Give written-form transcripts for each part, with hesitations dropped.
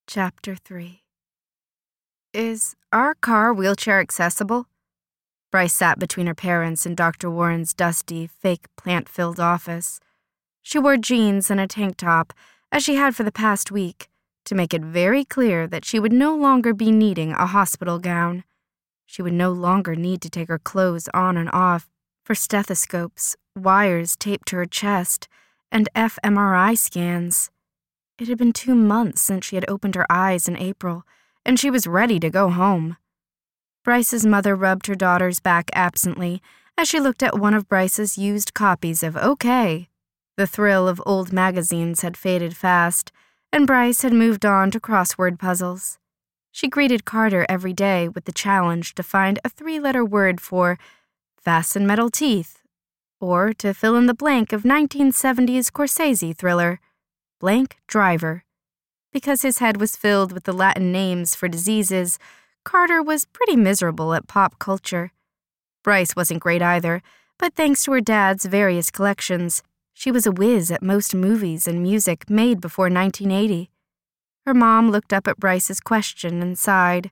Chapter 3. Is our car wheelchair accessible? Bryce sat between her parents and Dr. Warren's dusty, fake plant-filled office. She wore jeans and a tank top, as she had for the past week, to make it very clear that she would no longer be needing a hospital gown. She would no longer need to take her clothes on and off for stethoscopes, wires taped to her chest, and fMRI scans. It had been 2 months since she had opened her eyes in April, and she was ready to go home. Bryce's mother rubbed her daughter's back absently as she looked at one of Bryce's used copies of OK. The thrill of old magazines had faded fast, and Bryce had moved on to crossword puzzles. She greeted Carter every day with the challenge to find a 3-letter word for fasten metal teeth, or to fill in the blank of 1970s Scorsese thriller, Blank Driver. Because his head was filled with the Latin names for diseases, Carter was pretty miserable at pop culture. Bryce wasn't great either, but thanks to her dad's various collections, she was a whiz at most movies and music made before 1980. Her mom looked up at Bryce's question and sighed.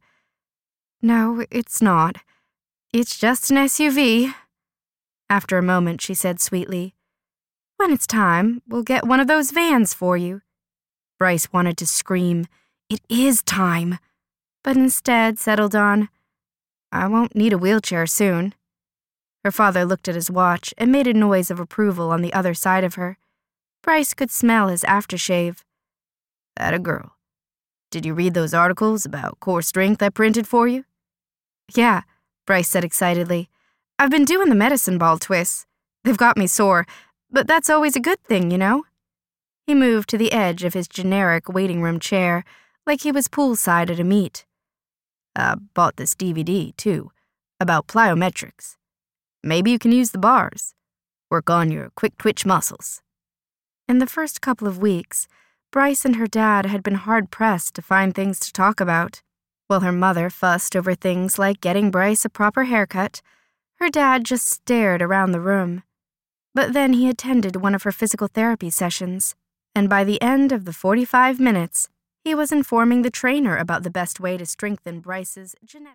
"No, it's not. It's just an SUV." After a moment, she said sweetly, "When it's time, we'll get one of those vans for you." Bryce wanted to scream, "It is time," but instead settled on, "I won't need a wheelchair soon." Her father looked at his watch and made a noise of approval on the other side of her. Bryce could smell his aftershave. "That a girl. Did you read those articles about core strength I printed for you?" "Yeah," Bryce said excitedly. "I've been doing the medicine ball twists. They've got me sore, but that's always a good thing, you know?" He moved to the edge of his generic waiting room chair, like he was poolside at a meet. "I bought this DVD, too, about plyometrics. Maybe you can use the bars. Work on your quick-twitch muscles." In the first couple of weeks, Bryce and her dad had been hard-pressed to find things to talk about. While her mother fussed over things like getting Bryce a proper haircut, her dad just stared around the room. But then he attended one of her physical therapy sessions, and by the end of the 45 minutes, he was informing the trainer about the best way to strengthen Bryce's genetic